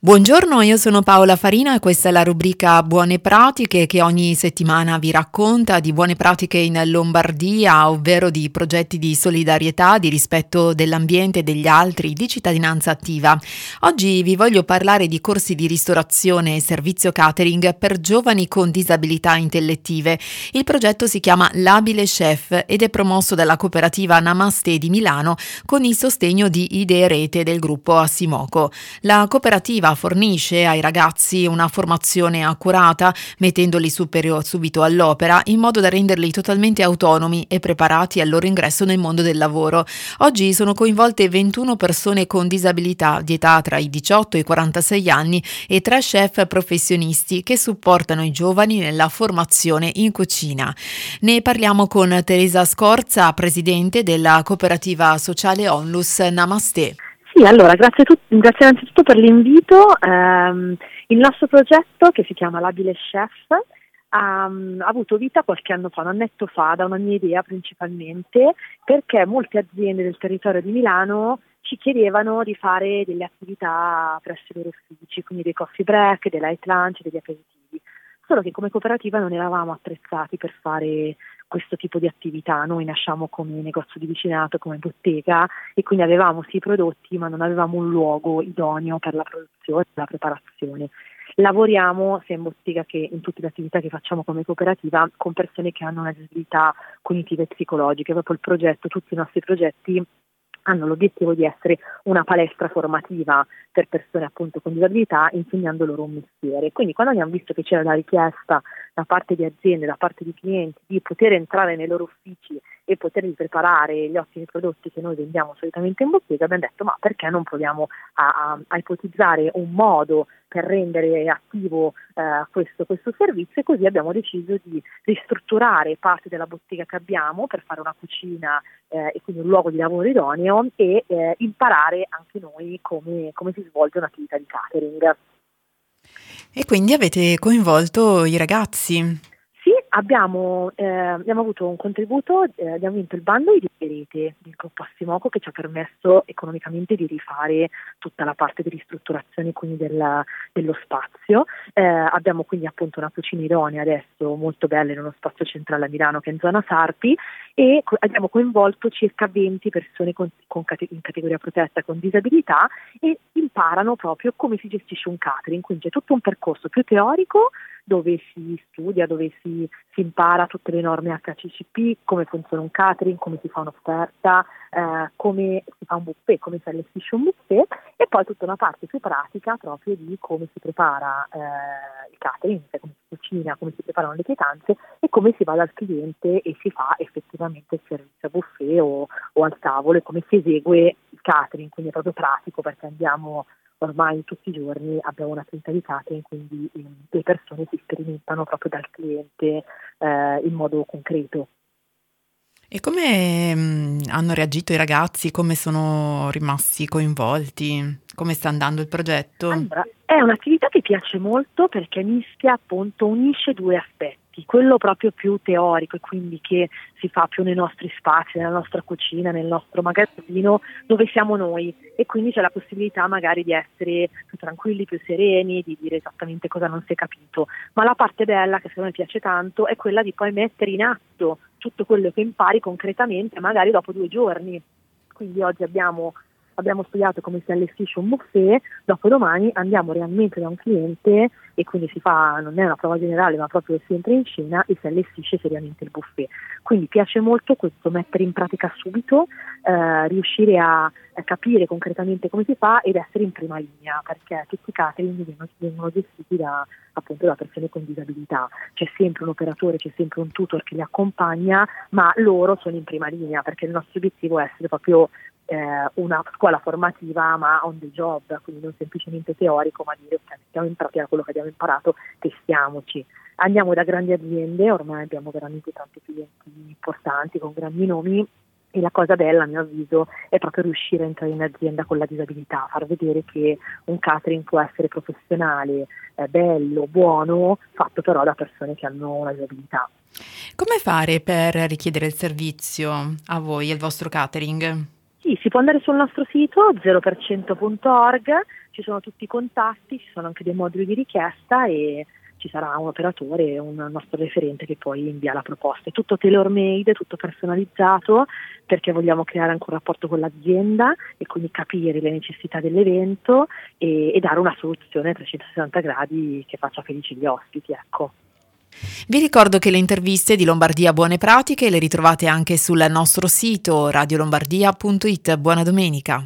Buongiorno, io sono Paola Farina e questa è la rubrica Buone Pratiche che ogni settimana vi racconta di buone pratiche in Lombardia, ovvero di progetti di solidarietà, di rispetto dell'ambiente e degli altri, di cittadinanza attiva. Oggi vi voglio parlare di corsi di ristorazione e servizio catering per giovani con disabilità intellettive. Il progetto si chiama Labile Chef ed è promosso dalla cooperativa Namaste di Milano con il sostegno di Idee Rete del gruppo Assimoco. La cooperativa fornisce ai ragazzi una formazione accurata, mettendoli subito all'opera, in modo da renderli totalmente autonomi e preparati al loro ingresso nel mondo del lavoro. Oggi sono coinvolte 21 persone con disabilità di età tra i 18 e i 46 anni e 3 chef professionisti che supportano i giovani nella formazione in cucina. Ne parliamo con Teresa Scorza, presidente della cooperativa sociale Onlus Namaste. Sì, allora, grazie innanzitutto per l'invito. Il nostro progetto, che si chiama Labile Chef, ha avuto vita qualche anno fa, un annetto fa, da una mia idea principalmente, perché molte aziende del territorio di Milano ci chiedevano di fare delle attività presso i loro uffici, quindi dei coffee break, dei light lunch, degli aperitivi. Solo che come cooperativa non eravamo attrezzati per fare questo tipo di attività. Noi nasciamo come negozio di vicinato, come bottega, e quindi avevamo sì i prodotti, ma non avevamo un luogo idoneo per la produzione e la preparazione. Lavoriamo sia in bottega che in tutte le attività che facciamo come cooperativa con persone che hanno una disabilità cognitive e psicologiche. Proprio il progetto, tutti i nostri progetti hanno l'obiettivo di essere una palestra formativa per persone appunto con disabilità, insegnando loro un mestiere. Quindi quando abbiamo visto che c'era la richiesta da parte di aziende, da parte di clienti, di poter entrare nei loro uffici e poterli preparare gli ottimi prodotti che noi vendiamo solitamente in bottega, abbiamo detto ma perché non proviamo a ipotizzare un modo per rendere attivo questo servizio, e così abbiamo deciso di ristrutturare parte della bottega che abbiamo per fare una cucina e quindi un luogo di lavoro idoneo e imparare anche noi come si svolge un'attività di catering. E quindi avete coinvolto i ragazzi. Sì, abbiamo avuto un contributo, abbiamo vinto il bando di Rete del gruppo Assimoco, che ci ha permesso economicamente di rifare tutta la parte di ristrutturazione quindi dello spazio. Abbiamo quindi appunto una cucina idonea adesso molto bella in uno spazio centrale a Milano che è in zona Sarpi, e abbiamo coinvolto circa 20 persone in categoria protetta con disabilità, e imparano proprio come si gestisce un catering. Quindi c'è tutto un percorso più teorico dove si studia, dove si impara tutte le norme HACCP, come funziona un catering, come si fa un'offerta, come si fa un buffet, come si allestisce un buffet, e poi tutta una parte più pratica proprio di come si prepara il catering, cioè come si cucina, come si preparano le pietanze e come si va dal cliente e si fa effettivamente il servizio a buffet o al tavolo, e come si esegue il catering. Quindi è proprio pratico, perché andiamo ormai tutti i giorni, abbiamo un'attività di catering, quindi le persone si sperimentano proprio dal cliente in modo concreto. E come hanno reagito i ragazzi? Come sono rimasti coinvolti? Come sta andando il progetto? Allora, è un'attività che piace molto perché mischia, appunto, unisce due aspetti, quello proprio più teorico, e quindi che si fa più nei nostri spazi, nella nostra cucina, nel nostro magazzino, dove siamo noi, e quindi c'è la possibilità magari di essere più tranquilli, più sereni, di dire esattamente cosa non si è capito. Ma la parte bella, che secondo me piace tanto, è quella di poi mettere in atto tutto quello che impari concretamente, magari dopo 2 giorni. Quindi oggi abbiamo studiato come si allestisce un buffet, dopodomani andiamo realmente da un cliente e quindi si fa, non è una prova generale, ma proprio si entra in cena e si allestisce seriamente il buffet. Quindi piace molto questo, mettere in pratica subito, riuscire a capire concretamente come si fa ed essere in prima linea, perché tutti i catering vengono gestiti appunto da persone con disabilità. C'è sempre un operatore, c'è sempre un tutor che li accompagna, ma loro sono in prima linea, perché il nostro obiettivo è essere proprio una scuola formativa ma on the job, quindi non semplicemente teorico, ma dire ok, mettiamo in pratica quello che abbiamo imparato, testiamoci. Andiamo da grandi aziende, ormai abbiamo veramente tanti clienti importanti con grandi nomi, e la cosa bella, a mio avviso, è proprio riuscire a entrare in azienda con la disabilità, far vedere che un catering può essere professionale, bello, buono, fatto però da persone che hanno una disabilità. Come fare per richiedere il servizio a voi, al vostro catering? Sì, si può andare sul nostro sito 0%.org, ci sono tutti i contatti, ci sono anche dei moduli di richiesta e ci sarà un operatore, un nostro referente che poi invia la proposta. È tutto tailor-made, tutto personalizzato, perché vogliamo creare anche un rapporto con l'azienda e quindi capire le necessità dell'evento e dare una soluzione a 360 gradi che faccia felici gli ospiti, ecco. Vi ricordo che le interviste di Lombardia Buone Pratiche le ritrovate anche sul nostro sito radiolombardia.it. Buona domenica.